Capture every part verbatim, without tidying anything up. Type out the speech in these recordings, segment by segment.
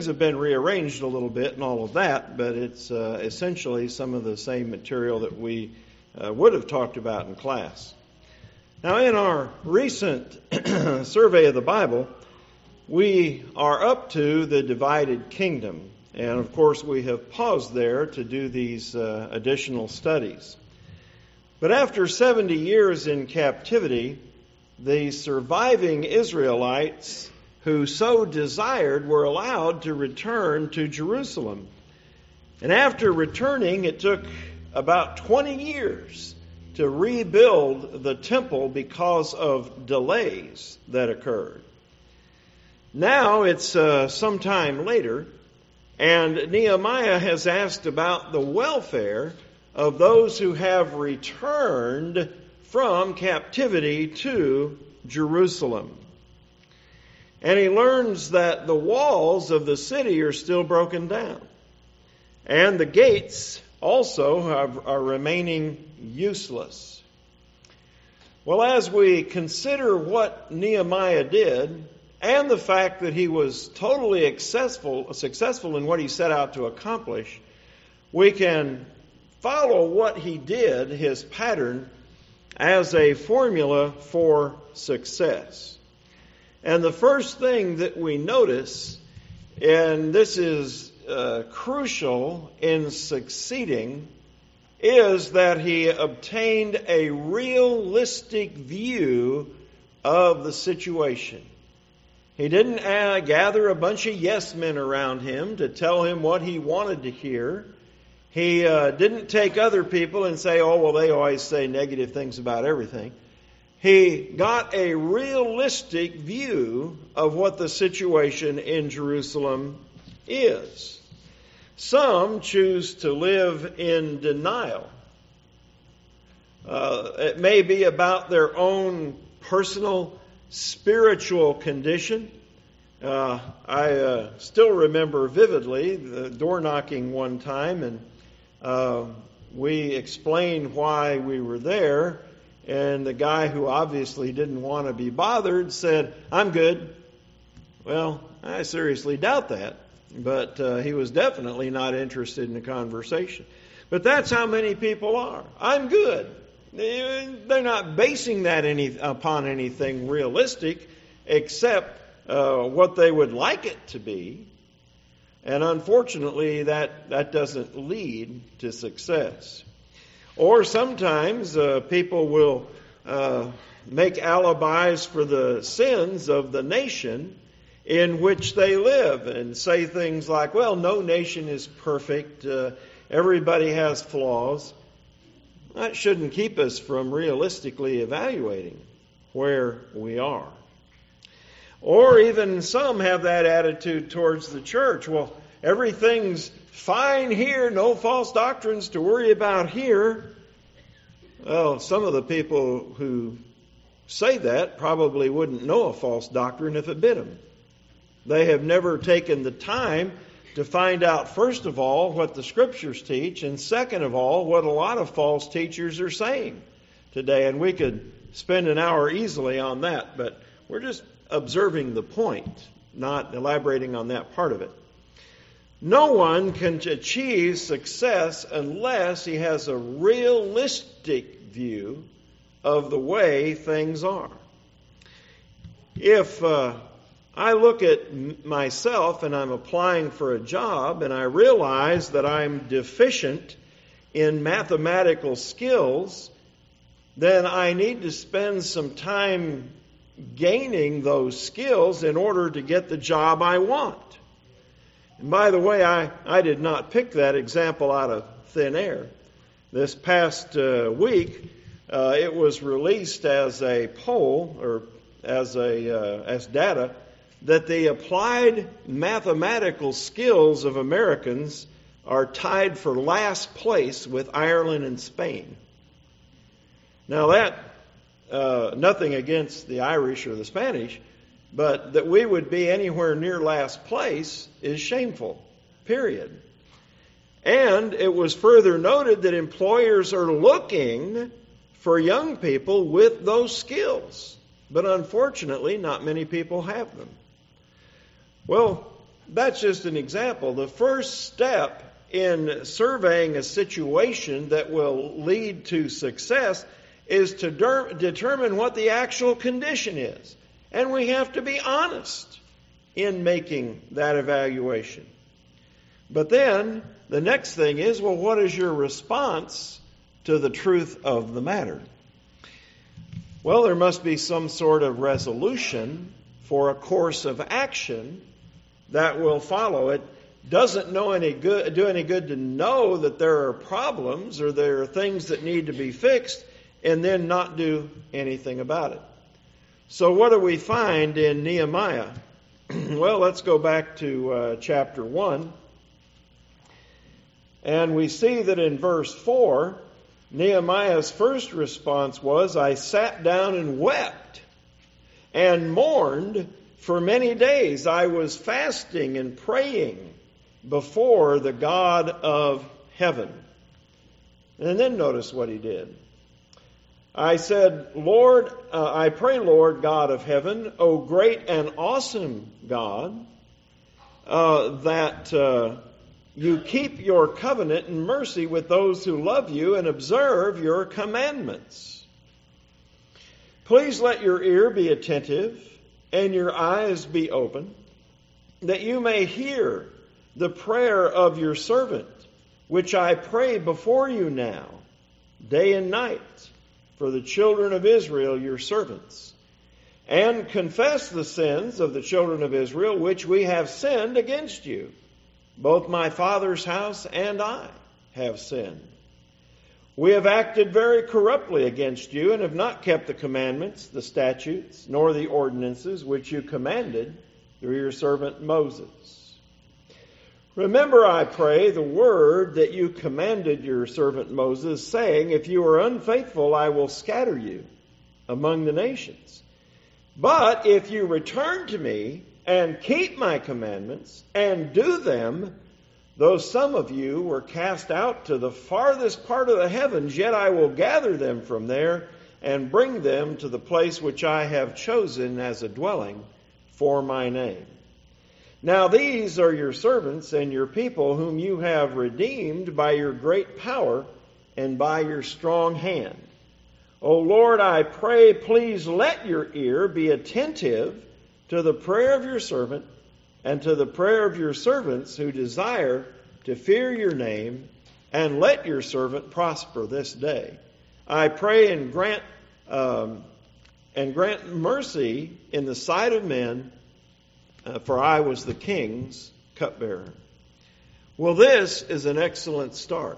have been rearranged a little bit and all of that, but it's uh, essentially some of the same material that we uh, would have talked about in class. Now, in our recent survey of the Bible, we are up to the divided kingdom. And, of course, we have paused there to do these uh, additional studies. But after seventy years in captivity, the surviving Israelites who so desired were allowed to return to Jerusalem. And after returning, it took about twenty years to rebuild the temple because of delays that occurred. Now it's uh, some time later, and Nehemiah has asked about the welfare of those who have returned from captivity to Jerusalem. And he learns that the walls of the city are still broken down. And the gates also have, are remaining useless. Well, as we consider what Nehemiah did, and the fact that he was totally successful, successful in what he set out to accomplish, we can follow what he did, his pattern, as a formula for success. And the first thing that we notice, and this is uh, crucial in succeeding, is that he obtained a realistic view of the situation. He didn't uh, gather a bunch of yes men around him to tell him what he wanted to hear. He uh, didn't take other people and say, oh, well, they always say negative things about everything. He got a realistic view of what the situation in Jerusalem is. Some choose to live in denial. Uh, it may be about their own personal spiritual condition. Uh, I uh, still remember vividly the door knocking one time, and uh, we explained why we were there. And the guy who obviously didn't want to be bothered said, I'm good. Well, I seriously doubt that. But uh, he was definitely not interested in the conversation. But that's how many people are. I'm good. They're not basing that any, upon anything realistic except uh, what they would like it to be. And unfortunately, that, that doesn't lead to success. Or sometimes uh, people will uh, make alibis for the sins of the nation in which they live and say things like, well, no nation is perfect. Uh, everybody has flaws. That shouldn't keep us from realistically evaluating where we are. Or even some have that attitude towards the church. Well, everything's fine here, no false doctrines to worry about here. Well, some of the people who say that probably wouldn't know a false doctrine if it bit them. They have never taken the time to find out, first of all, what the Scriptures teach, and second of all, what a lot of false teachers are saying today. And we could spend an hour easily on that, but we're just observing the point, not elaborating on that part of it. No one can achieve success unless he has a realistic view of the way things are. If uh, I look at m- myself and I'm applying for a job and I realize that I'm deficient in mathematical skills, then I need to spend some time gaining those skills in order to get the job I want. And by the way, I, I did not pick that example out of thin air. This past uh, week, uh, it was released as a poll or as a uh, as data that the applied mathematical skills of Americans are tied for last place with Ireland and Spain. Now that, uh, nothing against the Irish or the Spanish, but that we would be anywhere near last place is shameful, period. And it was further noted that employers are looking for young people with those skills. But unfortunately, not many people have them. Well, that's just an example. The first step in surveying a situation that will lead to success is to der- determine what the actual condition is. And we have to be honest in making that evaluation. But then the next thing is, well, what is your response to the truth of the matter? Well, there must be some sort of resolution for a course of action that will follow. It doesn't know any good, do any good to know that there are problems or there are things that need to be fixed and then not do anything about it. So what do we find in Nehemiah? Well, let's go back to uh, chapter one. And we see that in verse four, Nehemiah's first response was, I sat down and wept and mourned for many days. I was fasting and praying before the God of heaven. And then notice what he did. I said, Lord, uh, I pray, Lord God of heaven, O great and awesome God, uh, that uh, you keep your covenant and mercy with those who love you and observe your commandments. Please let your ear be attentive and your eyes be open, that you may hear the prayer of your servant, which I pray before you now, day and night, for the children of Israel, your servants, and confess the sins of the children of Israel, which we have sinned against you. Both my father's house and I have sinned. We have acted very corruptly against you and have not kept the commandments, the statutes, nor the ordinances which you commanded through your servant Moses. Remember, I pray, the word that you commanded your servant Moses, saying, if you are unfaithful, I will scatter you among the nations. But if you return to me and keep my commandments and do them, though some of you were cast out to the farthest part of the heavens, yet I will gather them from there and bring them to the place which I have chosen as a dwelling for my name. Now these are your servants and your people whom you have redeemed by your great power and by your strong hand. O Lord, I pray, please let your ear be attentive to the prayer of your servant and to the prayer of your servants who desire to fear your name, and let your servant prosper this day. I pray and grant um, and grant mercy in the sight of men, uh, for I was the king's cupbearer. Well, this is an excellent start.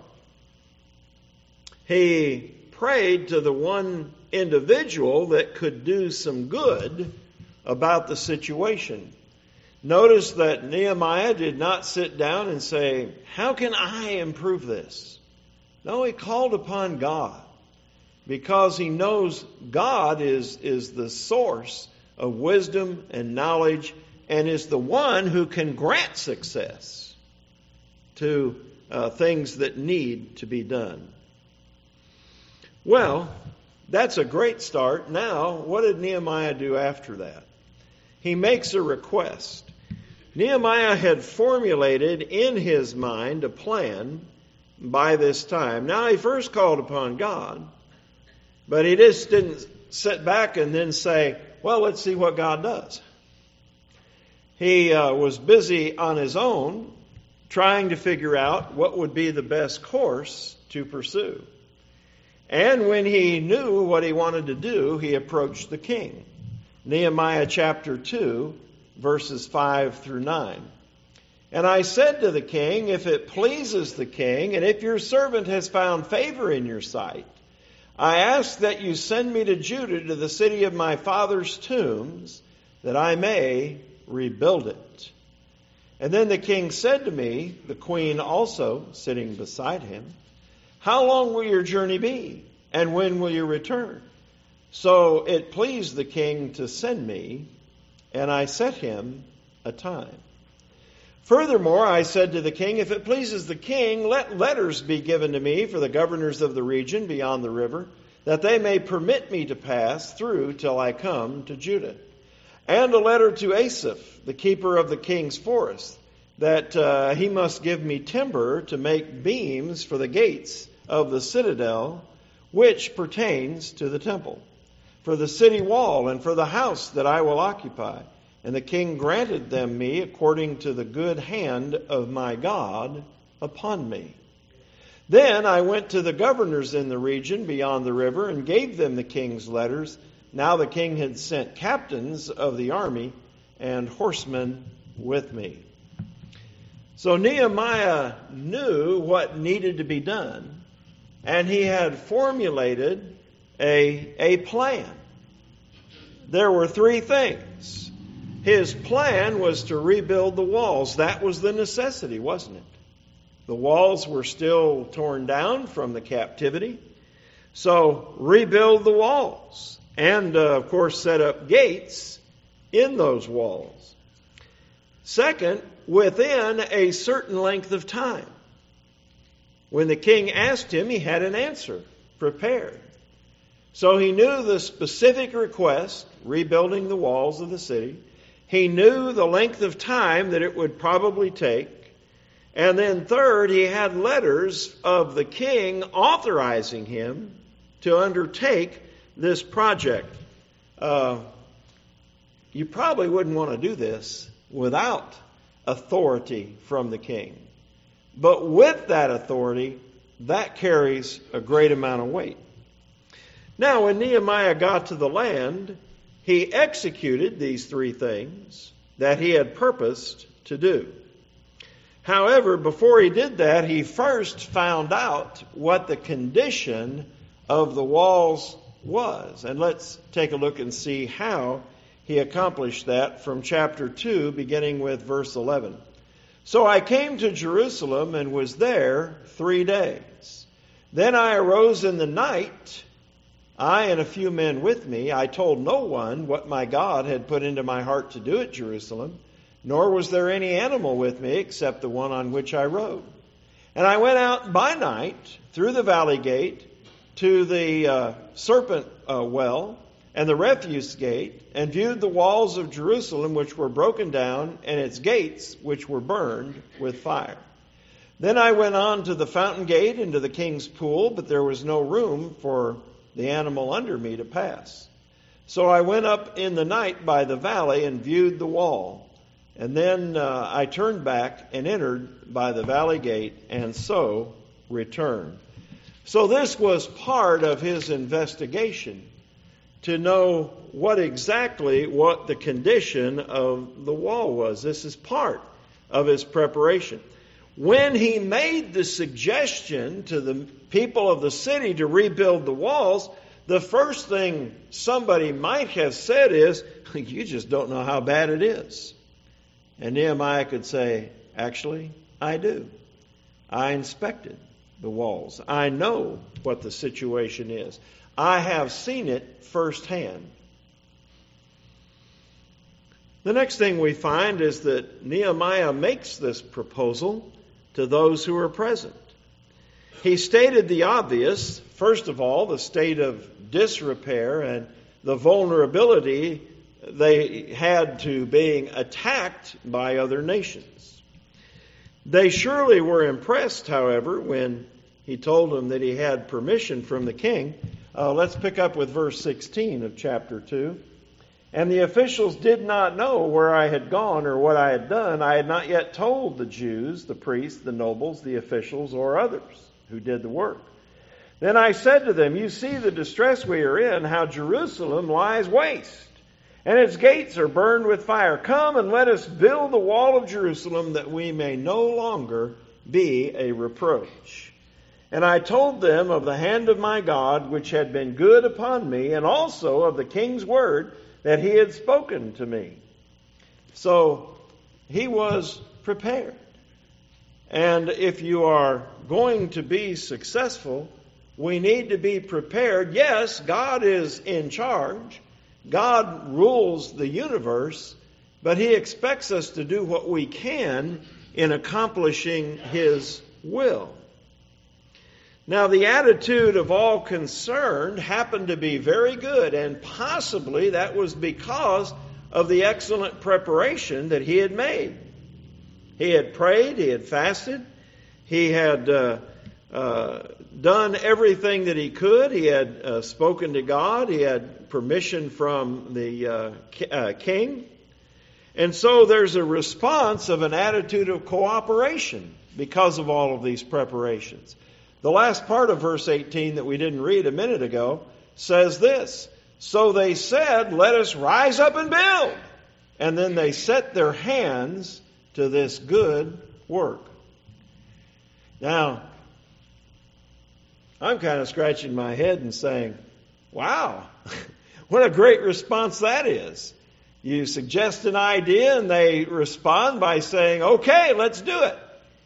He prayed to the one individual that could do some good about the situation. Notice that Nehemiah did not sit down and say, how can I improve this? No, he called upon God because he knows God is, is the source of wisdom and knowledge and is the one who can grant success to uh, things that need to be done. Well, that's a great start. Now, what did Nehemiah do after that? He makes a request. Nehemiah had formulated in his mind a plan by this time. Now, he first called upon God, but he just didn't sit back and then say, well, let's see what God does. He uh, was busy on his own trying to figure out what would be the best course to pursue. And when he knew what he wanted to do, he approached the king. Nehemiah chapter two, verses five through nine. And I said to the king, if it pleases the king, and if your servant has found favor in your sight, I ask that you send me to Judah, to the city of my father's tombs, that I may rebuild it. And then the king said to me, the queen also sitting beside him, how long will your journey be? And when will you return? So it pleased the king to send me, and I set him a time. Furthermore, I said to the king, if it pleases the king, let letters be given to me for the governors of the region beyond the river, that they may permit me to pass through till I come to Judah. And a letter to Asaph, the keeper of the king's forest, that uh, he must give me timber to make beams for the gates of the citadel, which pertains to the temple, for the city wall, and for the house that I will occupy. And the king granted them me according to the good hand of my God upon me. Then I went to the governors in the region beyond the river and gave them the king's letters. Now the king had sent captains of the army and horsemen with me. So Nehemiah knew what needed to be done, and he had formulated a, a plan. There were three things. His plan was to rebuild the walls. That was the necessity, wasn't it? The walls were still torn down from the captivity. So rebuild the walls. And, uh, of course, set up gates in those walls. Second, within a certain length of time. When the king asked him, he had an answer prepared. So he knew the specific request, rebuilding the walls of the city. He knew the length of time that it would probably take. And then third, he had letters of the king authorizing him to undertake this project. Uh, you probably wouldn't want to do this without authority from the king. But with that authority, that carries a great amount of weight. Now, when Nehemiah got to the land, he executed these three things that he had purposed to do. However, before he did that, he first found out what the condition of the walls was. And let's take a look and see how he accomplished that from chapter two, beginning with verse eleven. So I came to Jerusalem and was there three days. Then I arose in the night, I and a few men with me. I told no one what my God had put into my heart to do at Jerusalem, nor was there any animal with me except the one on which I rode. And I went out by night through the valley gate to the uh, serpent uh, well and the refuse gate, and viewed the walls of Jerusalem which were broken down, and its gates which were burned with fire. Then I went on to the fountain gate and to the king's pool, but there was no room for the animal under me to pass. So I went up in the night by the valley and viewed the wall. And then uh, I turned back and entered by the valley gate, and so returned. So this was part of his investigation, to know what exactly what the condition of the wall was. This is part of his preparation. When he made the suggestion to the people of the city to rebuild the walls, the first thing somebody might have said is, you just don't know how bad it is. And Nehemiah could say, actually, I do. I inspected the walls. I know what the situation is. I have seen it firsthand. The next thing we find is that Nehemiah makes this proposal to those who are present. He stated the obvious, first of all, the state of disrepair and the vulnerability they had to being attacked by other nations. They surely were impressed, however, when he told them that he had permission from the king. Uh, let's pick up with verse sixteen of chapter two. And the officials did not know where I had gone or what I had done. I had not yet told the Jews, the priests, the nobles, the officials, or others who did the work. Then I said to them, you see the distress we are in, how Jerusalem lies waste, and its gates are burned with fire. Come and let us build the wall of Jerusalem, that we may no longer be a reproach. And I told them of the hand of my God, which had been good upon me, and also of the king's word that he had spoken to me. So he was prepared. And if you are going to be successful, we need to be prepared. Yes, God is in charge. God rules the universe, but he expects us to do what we can in accomplishing his will. Now, the attitude of all concerned happened to be very good, and possibly that was because of the excellent preparation that he had made. He had prayed, he had fasted, he had uh, uh, done everything that he could. He had uh, spoken to God, he had permission from the uh, uh, king. And so there's a response of an attitude of cooperation because of all of these preparations. The last part of verse eighteen that we didn't read a minute ago says this: "So they said, 'Let us rise up and build.' And then they set their hands to this good work." Now, I'm kind of scratching my head and saying, wow, what a great response that is. You suggest an idea and they respond by saying, okay, let's do it.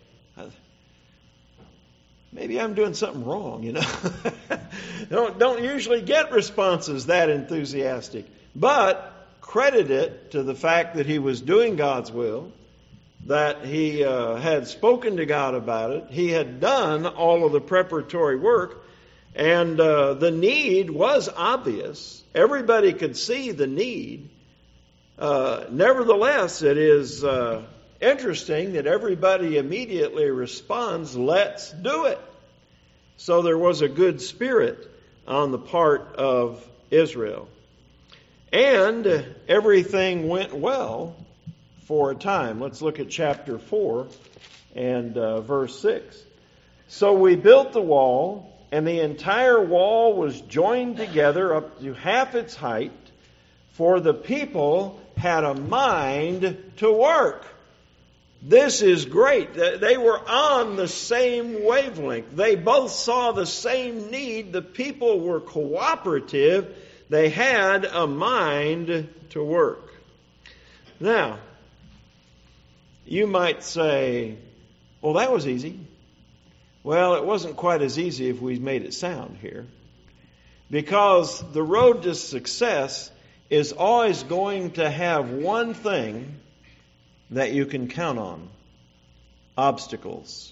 Maybe I'm doing something wrong, you know. don't, don't usually get responses that enthusiastic. But credit it to the fact that he was doing God's will, that he uh, had spoken to God about it, he had done all of the preparatory work, and uh, the need was obvious. Everybody could see the need. Uh, nevertheless, it is uh, interesting that everybody immediately responds, let's do it. So there was a good spirit on the part of Israel. And everything went well for a time. Let's look at chapter four and uh, verse six. "So we built the wall, and the entire wall was joined together up to half its height, for the people had a mind to work." This is great. They were on the same wavelength. They both saw the same need. The people were cooperative. They had a mind to work. Now, you might say, well, that was easy. Well, it wasn't quite as easy if we made it sound here. Because the road to success is always going to have one thing that you can count on: obstacles.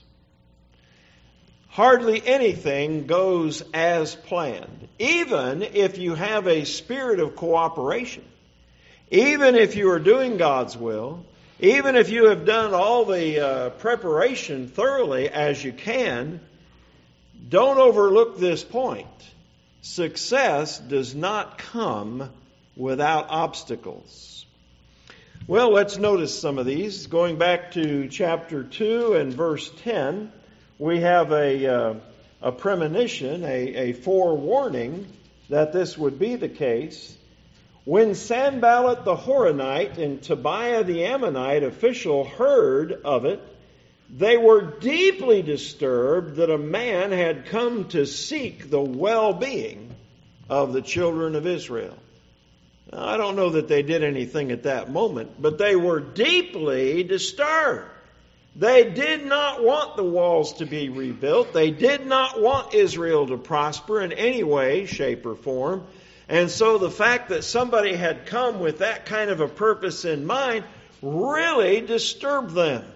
Hardly anything goes as planned. Even if you have a spirit of cooperation, even if you are doing God's will, even if you have done all the uh, preparation thoroughly as you can, don't overlook this point. Success does not come without obstacles. Well, let's notice some of these. Going back to chapter two and verse ten, we have a, uh, a premonition, a, a forewarning that this would be the case. "When Sanballat the Horonite and Tobiah the Ammonite official heard of it, they were deeply disturbed that a man had come to seek the well-being of the children of Israel." Now, I don't know that they did anything at that moment, but they were deeply disturbed. They did not want the walls to be rebuilt. They did not want Israel to prosper in any way, shape, or form. And so the fact that somebody had come with that kind of a purpose in mind really disturbed them.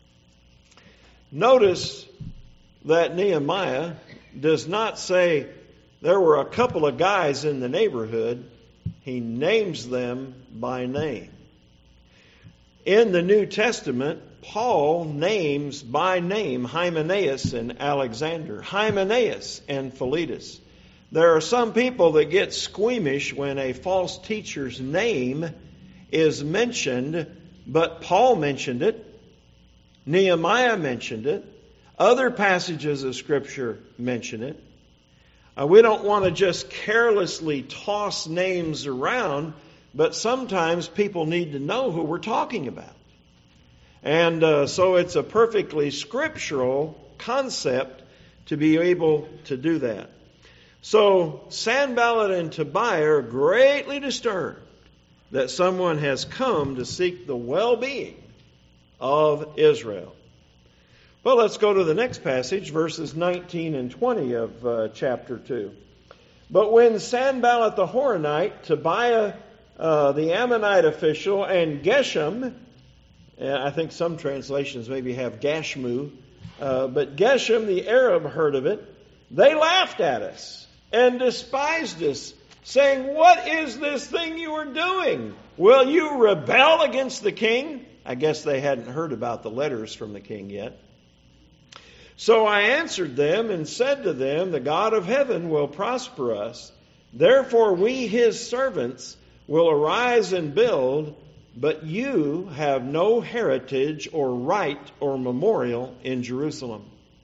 Notice that Nehemiah does not say there were a couple of guys in the neighborhood. He names them by name. In the New Testament, Paul names by name Hymenaeus and Alexander, Hymenaeus and Philetus. There are some people that get squeamish when a false teacher's name is mentioned, but Paul mentioned it. Nehemiah mentioned it. Other passages of Scripture mention it. Uh, we don't want to just carelessly toss names around, but sometimes people need to know who we're talking about. And uh, so it's a perfectly scriptural concept to be able to do that. So Sanballat and Tobiah are greatly disturbed that someone has come to seek the well-being of Israel. Well, let's go to the next passage, verses nineteen and twenty of uh, chapter two. "But when Sanballat the Horonite, Tobiah uh, the Ammonite official, and Geshem," uh, I think some translations maybe have Gashmu, uh, but Geshem the Arab heard of it, they laughed at us and despised us, saying, "What is this thing you are doing? Will you rebel against the king?" I guess they hadn't heard about the letters from the king yet. So I answered them and said to them, the God of heaven will prosper us. Therefore we, his servants, will arise and build, but you have no heritage or right or memorial in Jerusalem.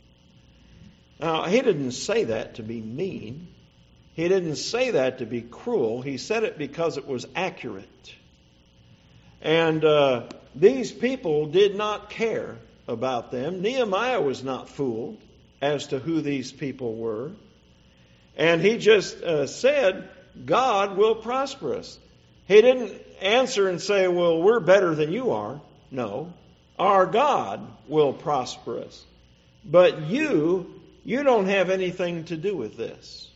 Now, he didn't say that to be mean. He didn't say that to be cruel. He said it because it was accurate. And uh, these people did not care about them. Nehemiah was not fooled as to who these people were. And he just uh, said, God will prosper us. He didn't answer and say, well, we're better than you are. No, our God will prosper us. But you, you don't have anything to do with this.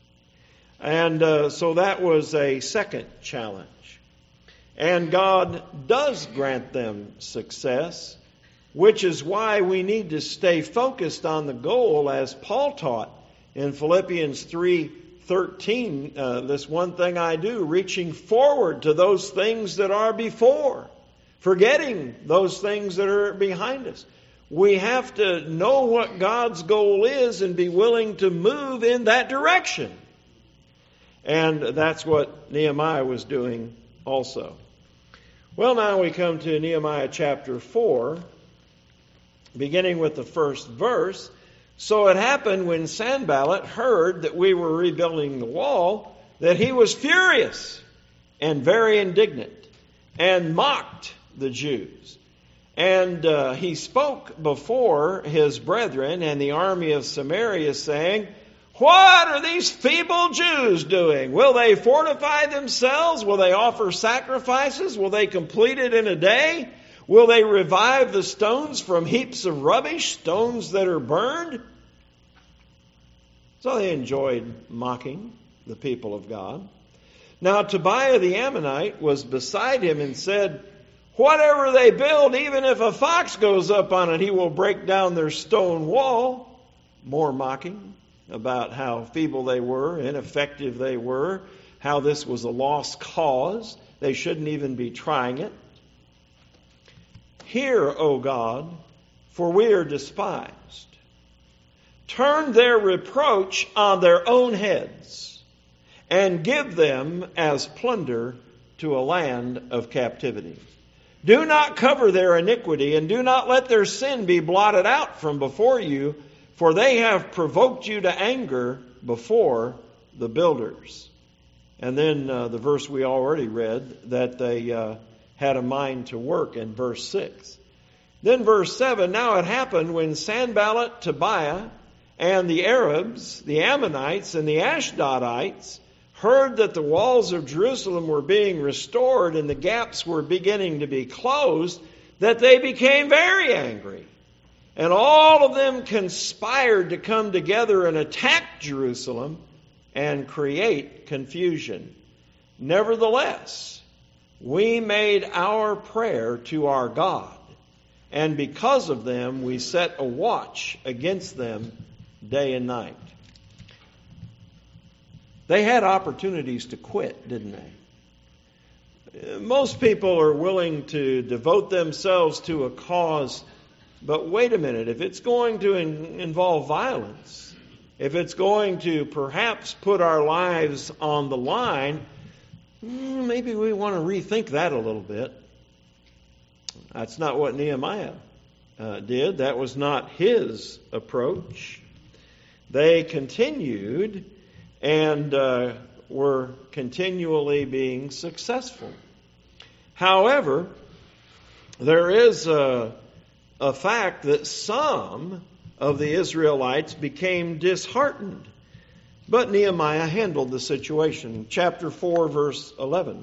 And uh, so that was a second challenge. And God does grant them success, which is why we need to stay focused on the goal, as Paul taught in Philippians three thirteen. Uh, this one thing I do, reaching forward to those things that are before, forgetting those things that are behind us. We have to know what God's goal is and be willing to move in that direction. And that's what Nehemiah was doing also. Well, now we come to Nehemiah chapter four, beginning with the first verse. So it happened when Sanballat heard that we were rebuilding the wall, that he was furious and very indignant and mocked the Jews. And uh, he spoke before his brethren and the army of Samaria, saying, what are these feeble Jews doing? Will they fortify themselves? Will they offer sacrifices? Will they complete it in a day? Will they revive the stones from heaps of rubbish, stones that are burned? So they enjoyed mocking the people of God. Now Tobiah the Ammonite was beside him and said, whatever they build, even if a fox goes up on it, he will break down their stone wall. More mocking about how feeble they were, ineffective they were, how this was a lost cause. They shouldn't even be trying it. Hear, O God, for we are despised. Turn their reproach on their own heads, and give them as plunder to a land of captivity. Do not cover their iniquity, and do not let their sin be blotted out from before you, for they have provoked you to anger before the builders. And then uh, the verse we already read, that they uh, had a mind to work in verse six. Then verse seven, now it happened when Sanballat, Tobiah, and the Arabs, the Ammonites, and the Ashdodites heard that the walls of Jerusalem were being restored and the gaps were beginning to be closed, that they became very angry. And all of them conspired to come together and attack Jerusalem and create confusion. Nevertheless, we made our prayer to our God, and because of them we set a watch against them day and night. They had opportunities to quit, didn't they? Most people are willing to devote themselves to a cause. But wait a minute, if it's going to in, involve violence, if it's going to perhaps put our lives on the line, maybe we want to rethink that a little bit. That's not what Nehemiah uh, did. That was not his approach. They continued and uh, were continually being successful. However, there is a A fact that some of the Israelites became disheartened. But Nehemiah handled the situation. Chapter four, verse eleven.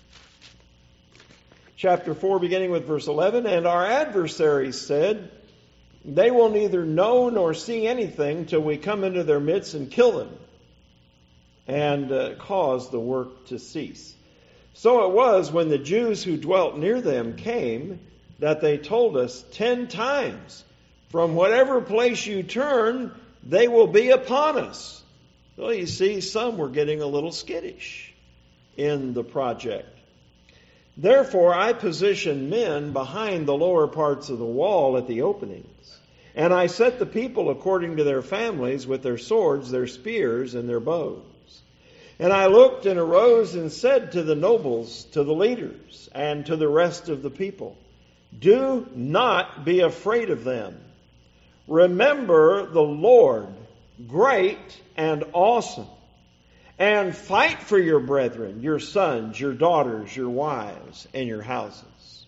Chapter four, beginning with verse eleven. And our adversaries said, they will neither know nor see anything till we come into their midst and kill them, and uh, cause the work to cease. So it was when the Jews who dwelt near them came, that they told us ten times, from whatever place you turn, they will be upon us. Well, you see, some were getting a little skittish in the project. Therefore I positioned men behind the lower parts of the wall at the openings. And I set the people according to their families with their swords, their spears, and their bows. And I looked and arose and said to the nobles, to the leaders, and to the rest of the people, do not be afraid of them. Remember the Lord, great and awesome. And fight for your brethren, your sons, your daughters, your wives, and your houses.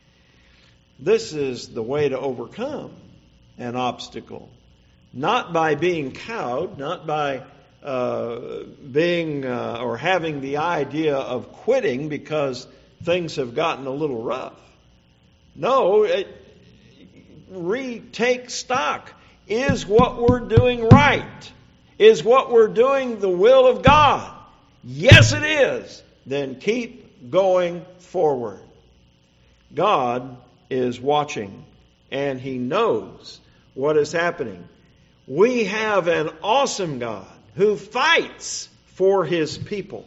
This is the way to overcome an obstacle. Not by being cowed, not by uh, being uh, or having the idea of quitting because things have gotten a little rough. No, it, retake stock. Is what we're doing right? Is what we're doing the will of God? Yes, it is. Then keep going forward. God is watching, and He knows what is happening. We have an awesome God who fights for His people.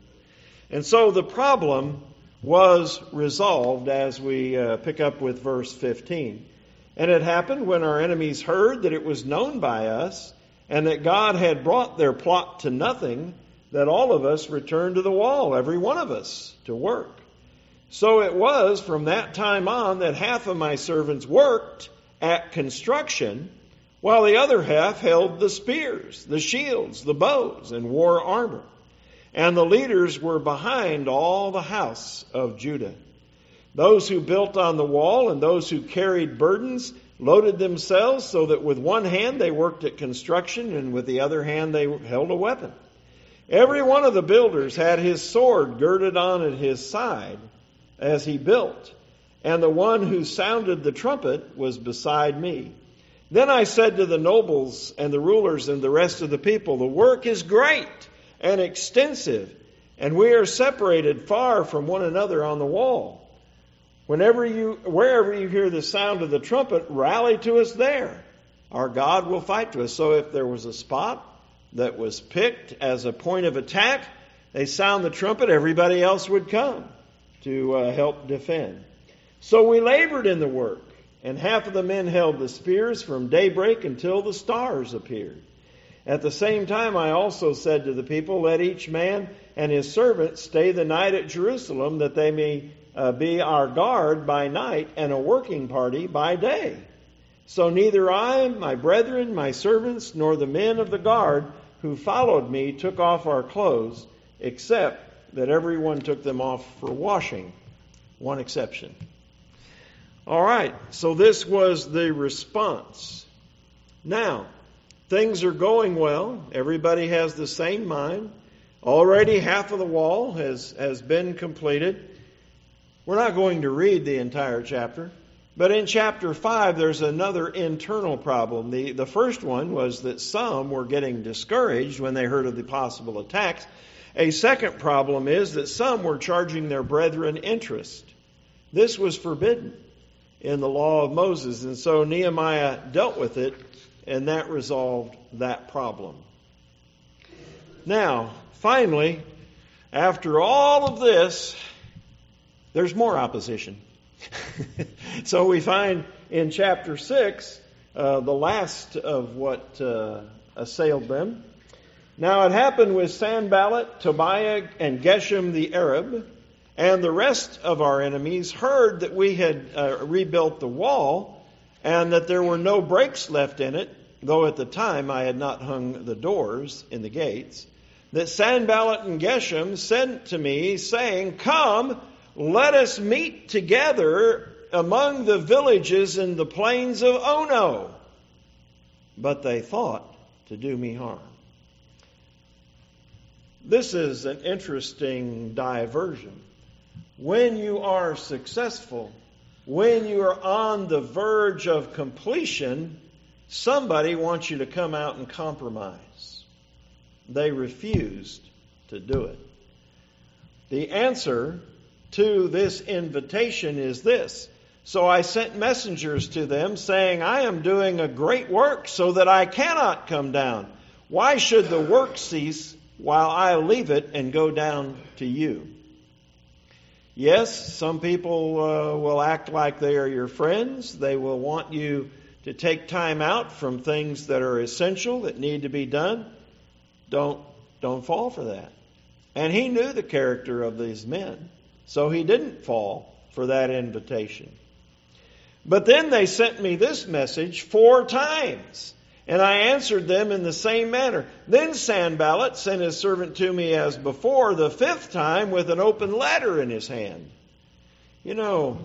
And so the problem was resolved as we uh, pick up with verse fifteen. And it happened when our enemies heard that it was known by us, and that God had brought their plot to nothing, that all of us returned to the wall, every one of us, to work. So it was from that time on that half of my servants worked at construction, while the other half held the spears, the shields, the bows, and wore armor. And the leaders were behind all the house of Judah. Those who built on the wall and those who carried burdens loaded themselves so that with one hand they worked at construction and with the other hand they held a weapon. Every one of the builders had his sword girded on at his side as he built, and the one who sounded the trumpet was beside me. Then I said to the nobles and the rulers and the rest of the people, the work is great and extensive, and we are separated far from one another on the wall. Whenever you, wherever you hear the sound of the trumpet, rally to us there. Our God will fight to us. So if there was a spot that was picked as a point of attack, they sound the trumpet, everybody else would come to uh, help defend. So we labored in the work, and half of the men held the spears from daybreak until the stars appeared. At the same time I also said to the people, let each man and his servant stay the night at Jerusalem, that they may Uh, be our guard by night and a working party by day. So neither I, my brethren, my servants, nor the men of the guard who followed me took off our clothes, except that everyone took them off for washing. One exception. All right, so this was the response. Now, things are going well. Everybody has the same mind. Already half of the wall has, has been completed. We're not going to read the entire chapter, but in chapter five, there's another internal problem. The, the first one was that some were getting discouraged when they heard of the possible attacks. A second problem is that some were charging their brethren interest. This was forbidden in the law of Moses, and so Nehemiah dealt with it, and that resolved that problem. Now, finally, after all of this, there's more opposition. So we find in chapter six, uh, the last of what uh, assailed them. Now it happened with Sanballat, Tobiah, and Geshem the Arab, and the rest of our enemies heard that we had uh, rebuilt the wall, and that there were no breaks left in it, though at the time I had not hung the doors in the gates, that Sanballat and Geshem sent to me, saying, come, let us meet together among the villages in the plains of Ono. But they thought to do me harm. This is an interesting diversion. When you are successful, when you are on the verge of completion, somebody wants you to come out and compromise. They refused to do it. The answer to this invitation is this. So I sent messengers to them saying, I am doing a great work so that I cannot come down. Why should the work cease while I leave it and go down to you? Yes, some people uh, will act like they are your friends. They will want you to take time out from things that are essential, that need to be done. Don't, don't fall for that. And he knew the character of these men, so he didn't fall for that invitation. But then they sent me this message four times, and I answered them in the same manner. Then Sanballat sent his servant to me as before, the fifth time, with an open letter in his hand. You know,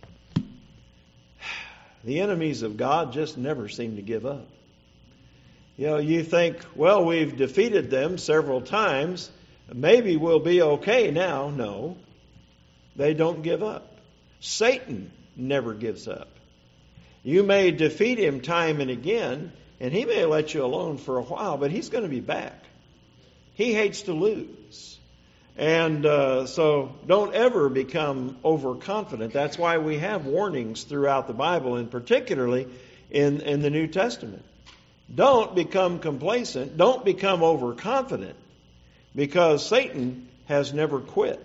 the enemies of God just never seem to give up. You know, you think, well, we've defeated them several times. Maybe we'll be okay now. No, they don't give up. Satan never gives up. You may defeat him time and again, and he may let you alone for a while, but he's going to be back. He hates to lose. And uh, so don't ever become overconfident. That's why we have warnings throughout the Bible, and particularly in, in the New Testament. Don't become complacent. Don't become overconfident, because Satan has never quit.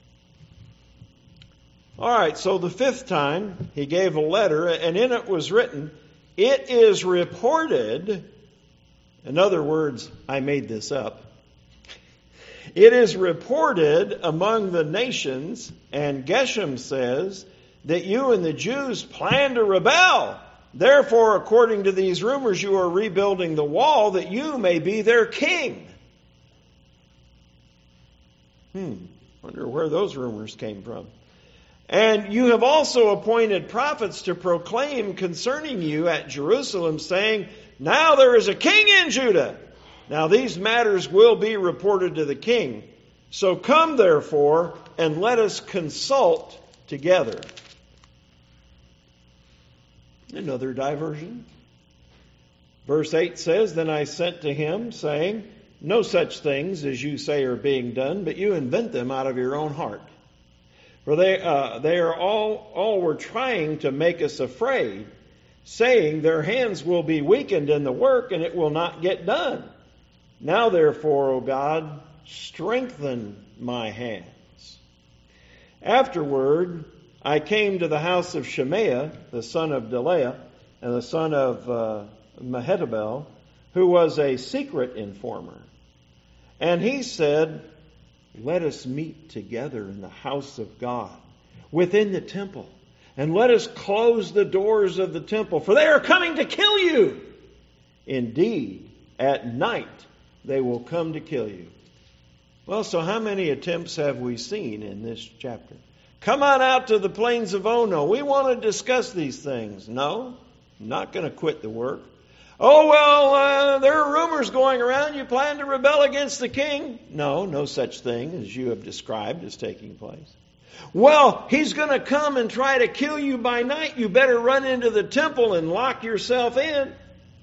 All right, so the fifth time he gave a letter, and in it was written, "It is reported," in other words, I made this up. "It is reported among the nations," and Geshem says, "that you and the Jews plan to rebel. Therefore, according to these rumors, you are rebuilding the wall that you may be their king." Hmm, wonder where those rumors came from. "And you have also appointed prophets to proclaim concerning you at Jerusalem, saying, 'Now there is a king in Judah.' Now these matters will be reported to the king. So come, therefore, and let us consult together." Another diversion. Verse eight says, "Then I sent to him, saying, 'No such things as you say are being done, but you invent them out of your own heart. For they uh, they are all all were trying to make us afraid, saying their hands will be weakened in the work, and it will not get done. Now therefore, O God, strengthen my hands.' Afterward, I came to the house of Shemaiah, the son of Delaiah, and the son of uh, Mehetabel, who was a secret informer. And he said, 'Let us meet together in the house of God, within the temple, and let us close the doors of the temple, for they are coming to kill you. Indeed, at night they will come to kill you.'" Well, so how many attempts have we seen in this chapter? "Come on out to the plains of Ono. We want to discuss these things." No, I'm not going to quit the work. "Oh, well, uh, there are rumors going around. You plan to rebel against the king." No, no such thing as you have described is taking place. "Well, he's going to come and try to kill you by night. You better run into the temple and lock yourself in."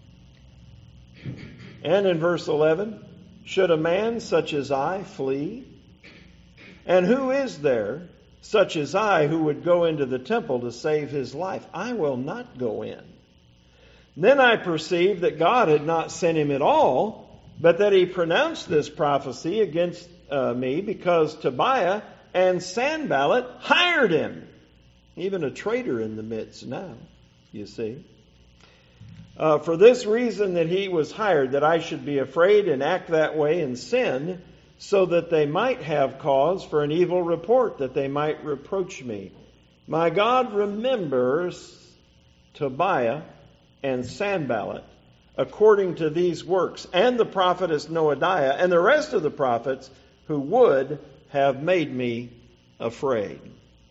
And in verse eleven, "Should a man such as I flee? And who is there such as I who would go into the temple to save his life? I will not go in." Then I perceived that God had not sent him at all, but that he pronounced this prophecy against uh, me because Tobiah and Sanballat hired him. Even a traitor in the midst now, you see. Uh, for this reason that he was hired, that I should be afraid and act that way and sin, so that they might have cause for an evil report, that they might reproach me. My God remembers Tobiah and Sanballat according to these works, and the prophetess Noadiah, and the rest of the prophets who would have made me afraid.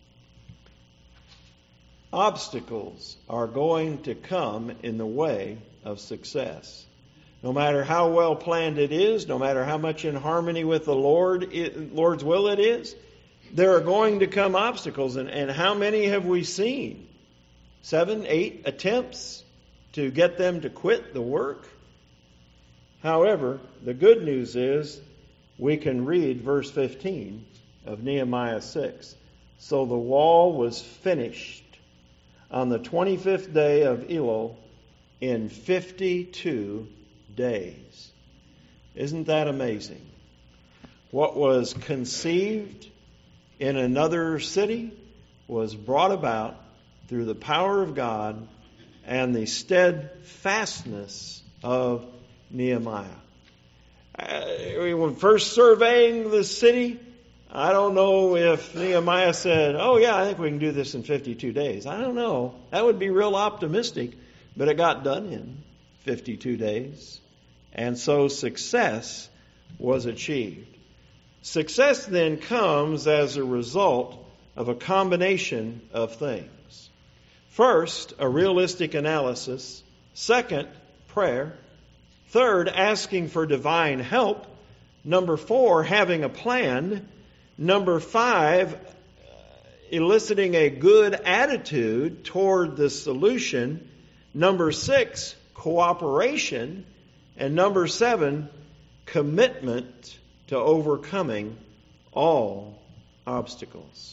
Obstacles are going to come in the way of success. No matter how well planned it is, no matter how much in harmony with the Lord, it, Lord's will it is, there are going to come obstacles. And, and how many have we seen? Seven, eight attempts to get them to quit the work? However, the good news is we can read verse fifteen of Nehemiah six. "So the wall was finished on the twenty-fifth day of Elul in fifty-two days." Isn't that amazing? What was conceived in another city was brought about through the power of God and the steadfastness of Nehemiah. Uh, when first surveying the city, I don't know if Nehemiah said, oh yeah, I think we can do this in fifty-two days. I don't know. That would be real optimistic, but it got done in fifty-two days. And so success was achieved. Success then comes as a result of a combination of things. First, a realistic analysis. Second, prayer. Third, asking for divine help. Number four, having a plan. Number five, eliciting a good attitude toward the solution. Number six, cooperation. And number seven, commitment to overcoming all obstacles.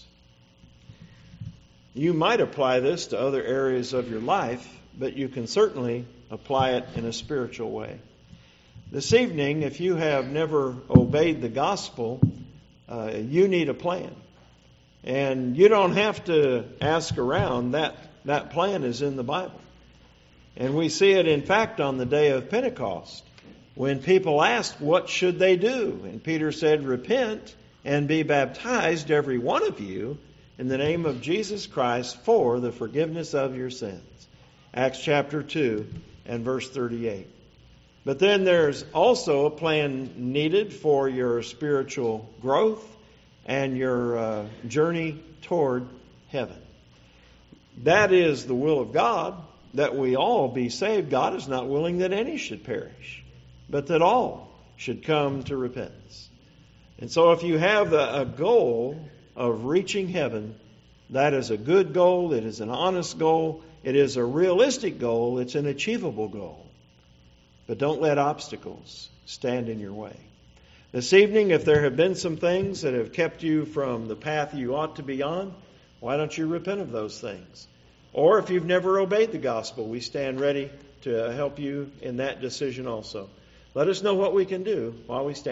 You might apply this to other areas of your life, but you can certainly apply it in a spiritual way. This evening, if you have never obeyed the gospel, uh, you need a plan. And you don't have to ask around. That, that plan is in the Bible. And we see it, in fact, on the day of Pentecost, when people asked, what should they do? And Peter said, repent and be baptized, every one of you, in the name of Jesus Christ for the forgiveness of your sins. Acts chapter two and verse thirty-eight. But then there's also a plan needed for your spiritual growth and your uh, journey toward heaven. That is the will of God, that we all be saved. God is not willing that any should perish, but that all should come to repentance. And so if you have a, a goal of reaching heaven, that is a good goal, it is an honest goal, it is a realistic goal, it's an achievable goal. But don't let obstacles stand in your way. This evening, if there have been some things that have kept you from the path you ought to be on, why don't you repent of those things? Or if you've never obeyed the gospel, we stand ready to help you in that decision also. Let us know what we can do while we stand.